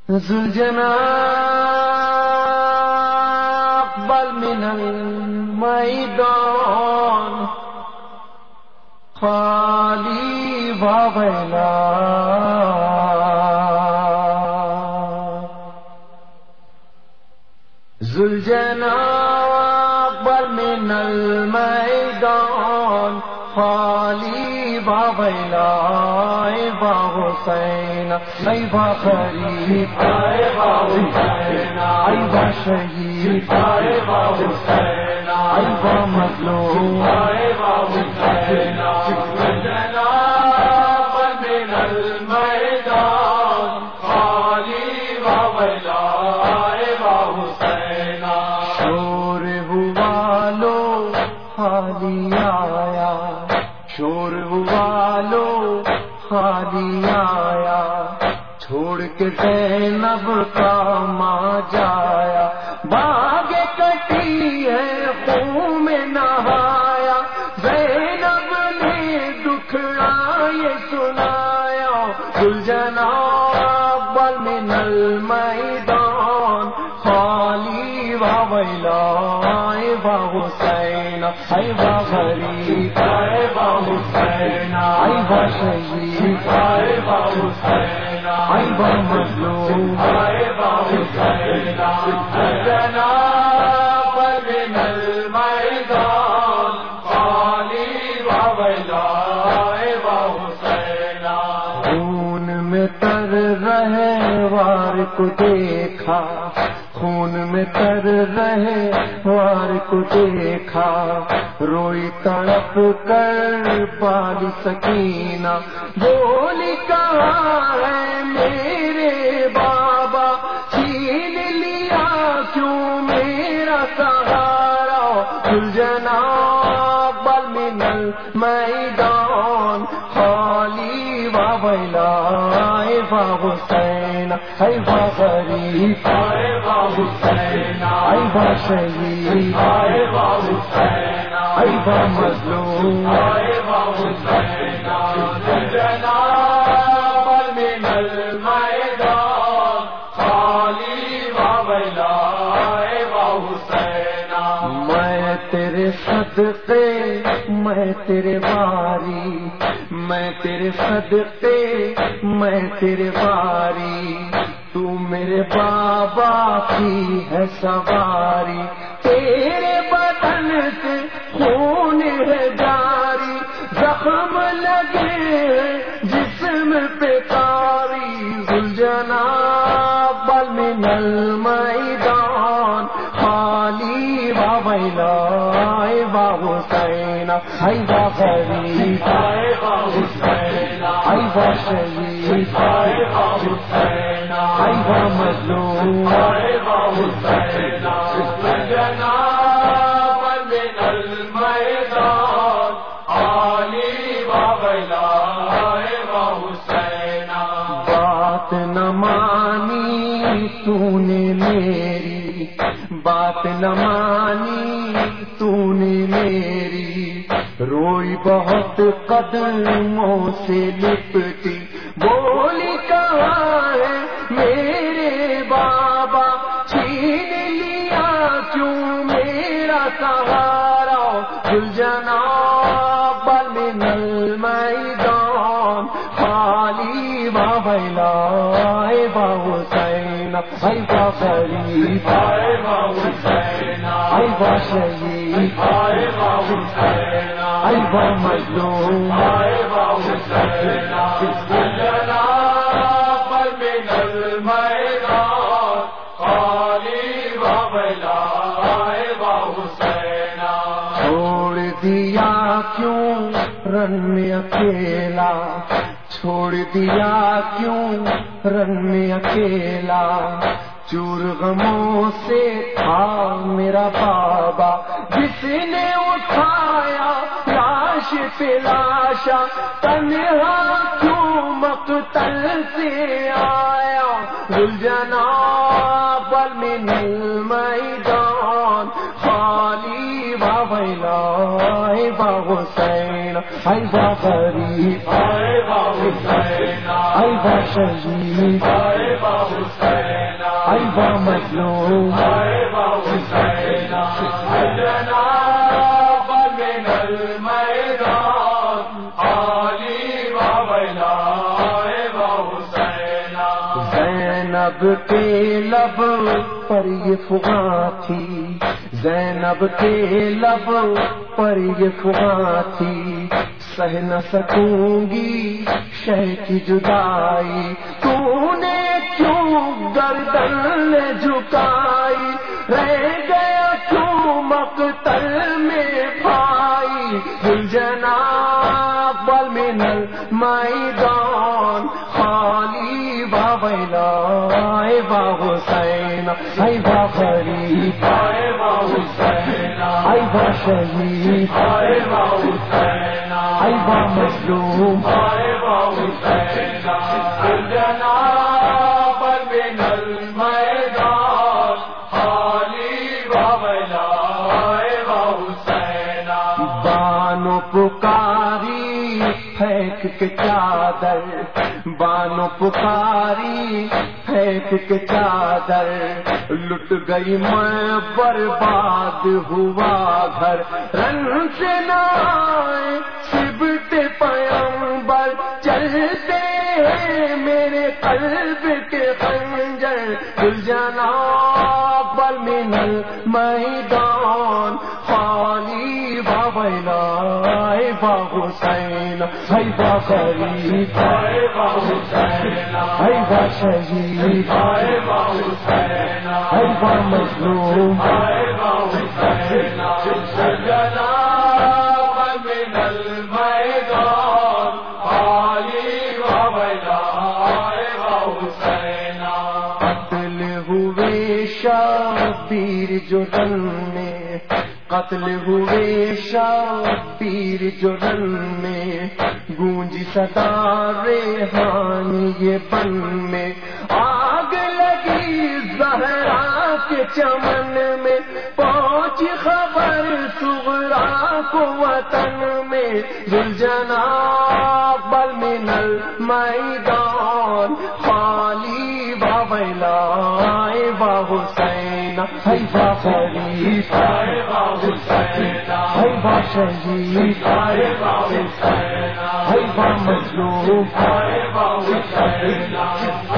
ذوالجناح اقبل من المیدان خالی و ویلا ذوالجناح اقبل من المیدان خالی و ویلا ای با حسین ای با خلیف ای با حسین ای با شہید ای با حسین ای با مظلوم ای با حسین ذوالجناح من المیدان خالی و ویلا ای با حسین شور والو خالی آیا شور والو خالی آیا چھوڑ کے زینب کا ماں جایا باغ کٹی ہے خون میں نہایا زینب نے دکھڑا یہ سنایا ذوالجناح اقبل من المیدان خالی و ویلا ای با حسین ای با غریب ای با حسین ای با شہید ای با حسین ای با مظلوم ای با حسین ذوالجناح من المیدان خالی و ویلا ای با حسین خون میں تر رہے وار کو دیکھا خون میں تر رہے وار کو دیکھا روئی تڑپ کر بالی سکینہ بولی کہاں ہے میرے بابا چھین لیا کیوں میرا سہارا ذوالجناح اقبل من المیدان خالی و ویلا ای با حسین ای با غریب ای با حسین ای با شہید ای با حسین ای با مظلوم ای با حسین ذوالجناح من المیدان خالی و ویلا ای با حسین میں تیرے صدقے میں تیرے باری میں تیرے صدقے میں تیرے باری تو میرے بابا کی ہے سواری تیرے بدن سے خون ہے جاری زخم لگے جسم پہ کاری ذوالجناح اقبل من المیدان خالی و ویلا ای با حسین ای با غریب ای با حسین ای با شہید ای با حسین ای با مظلوم ای با حسین ذوالجناح من المیدان خالی و ویلا ای با حسین بات نہ مانی تو نے میری بات نہ مانی تو نے میری روئی بہت قدموں سے لپٹی بولی کہاں ہے میرے بابا چھین لیا کیوں میرا سہارا ذوالجناح اقبل من المیدان خالی و ویلا ای با حسین ای با غریب ای با حسین ای با شہید ای با حسین ای با مظلوم ای با حسین ذوالجناح من المیدان خالی و ویلا ای با حسین چھوڑ دیا کیوں رن میں اکیلا چھوڑ دیا کیوں رن میں اکیلا چور غموں سے تھا میرا بابا جس نے اٹھایا لاش پہ لاشا تنہا کیوں مقتل سے آیا ذوالجناح من المیدان خالی و ویلا ای با حسین ای با غریب ای با حسین ای با شہید با حسین با مظلوم با حسین جناب من المیدان علی با ویلا با حسین زینب کے لب پر یہ فغاں تھی زینب کے لب پر یہ فغاں تھی سہ نہ سکوں گی شہ کی جدائی تو نے کیوں گردن جھکائی رہ گیا کیوں مقتل میں بھائی دل جناب بل من المیدان خالی با ویلا با حسین ای با غریب با حسین ای با شہید با حسین ای با مظلوم با حسین جناب من المیدان خالی با ویلا با حسین بانو پکاری پھینک کے چادر بانو پکاری پھینک کے چادر لٹ گئی میں برباد ہوا گھر رنگ سے نائے سبتے پیمبر چلتے میرے قلب کے خنجر دل جناب بل من المیدان خالی با ویلا با حسین ای با غریب با حسین ای با شہید با حسین ای با مظلوم با حسین جناب من المیدان خالی با ویلا با حسین قتل ہوئے شبیر جو رن میں قتل ہوئے شبیر جو رن میں گونجی صدا ریحانی یہ بن میں آگ لگی زہرا کے چمن میں پہنچی خبر صغرا کو وطن میں دل جناب بل من المیدان خالی با ویلا با حسین ای با غریب با حسین ای با شہید با حسین ای با مظلوم با حسین